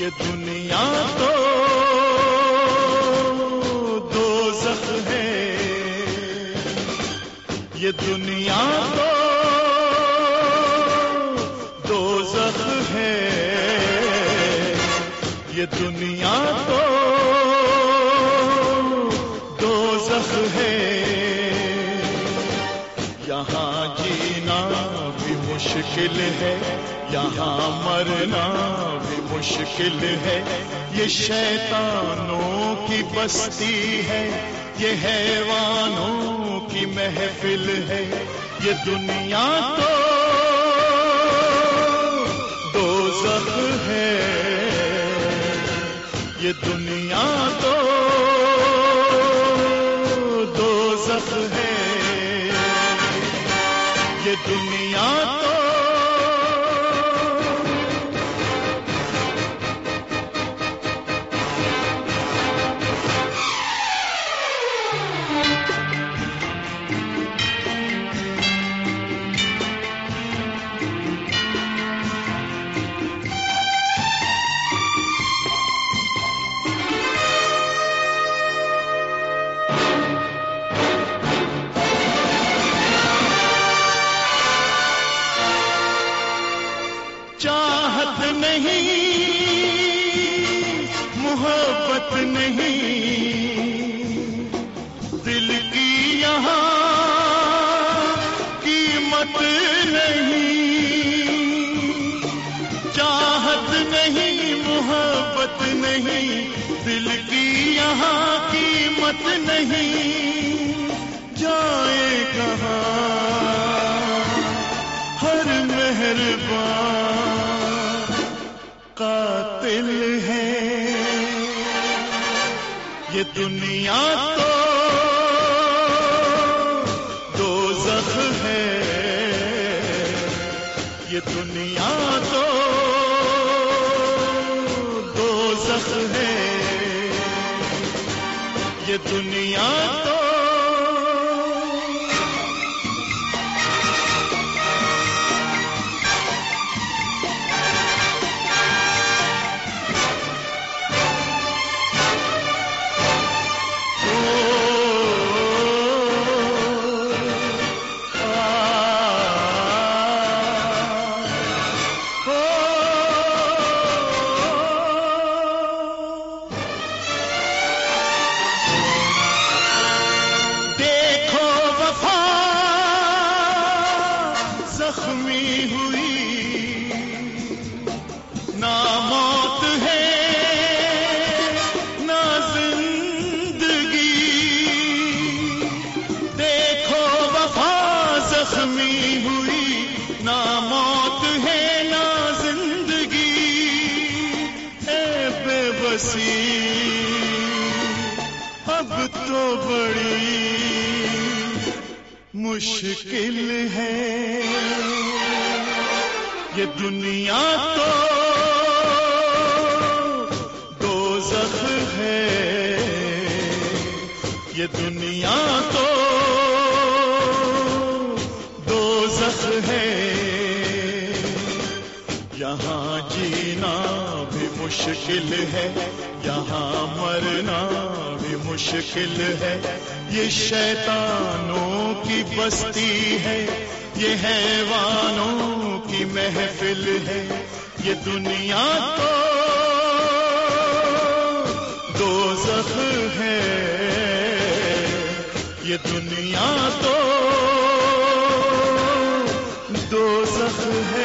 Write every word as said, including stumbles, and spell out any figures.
یہ دنیا تو دوزخ ہے، یہ دنیا تو دوزخ ہے، یہ دنیا تو دوزخ ہے، یہاں جینا بھی مشکل ہے، یہاں مرنا بھی مشکل ہے، یہ شیطانوں کی بستی ہے، یہ حیوانوں کی محفل ہے، یہ دنیا تو دوزخ ہے، یہ دنیا تو دوزخ ہے، یہ دنیا تو چاہت نہیں، محبت نہیں، دل کی یہاں قیمت نہیں، چاہت نہیں، محبت نہیں، دل کی یہاں قیمت نہیں، جائے کہاں ہر مہربان قاتل ہے، یہ دنیا تو دوزخ ہے، یہ دنیا تو دوزخ ہے، یہ دنیا تو زخمی ہوئی، نہ موت ہے نہ زندگی، دیکھو وفا زخمی ہوئی، نہ موت ہے نہ زندگی، اے بے بسی اب تو بڑی مشکل ہے، یہ دنیا تو دوزخ ہے، یہ دنیا تو دوزخ ہے، یہاں جینا بھی مشکل ہے، یہاں مرنا بھی مشکل ہے، یہ شیطانوں کی بستی ہے، یہ حیوانوں کی محفل ہے، یہ دنیا تو دوزخ ہے، یہ دنیا تو دوزخ ہے۔